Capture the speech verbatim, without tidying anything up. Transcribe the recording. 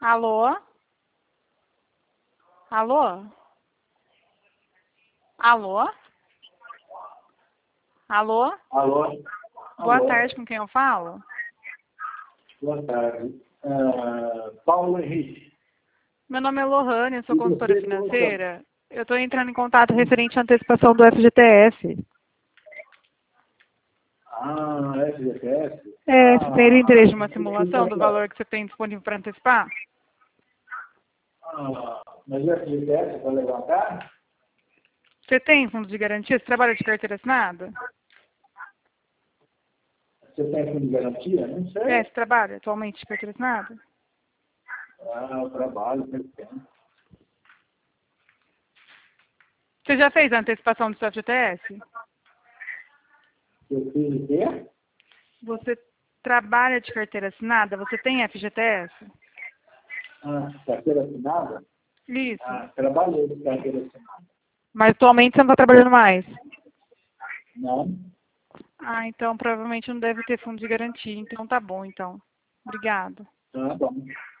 Alô? Alô? Alô? Alô? Alô? Boa Alô? tarde, com quem eu falo? Boa tarde. Uh, Paulo Henrique. Meu nome é Lohane, eu sou E consultora você, financeira. Eu estou entrando em contato referente à antecipação do F G T S. Ah, F G T S? É, você teria interesse Ah, em uma simulação do valor que você tem disponível para antecipar? ah, mas o F G T S é para levantar? Você tem fundo de garantia? Você trabalha de carteira assinada? Você tem fundo de garantia? Não sei. É, você trabalha atualmente de carteira assinada? Ah, eu trabalho, tem tempo. Você já fez a antecipação do seu F G T S? Eu fiz o quê? Você trabalha de carteira assinada? Você tem F G T S? Ah, carteira assinada? Isso. Ah, trabalhei de carteira assinada. Mas atualmente você não está trabalhando mais? Não? Ah, então provavelmente não deve ter fundo de garantia. Então tá bom, então. Obrigada. Tá bom.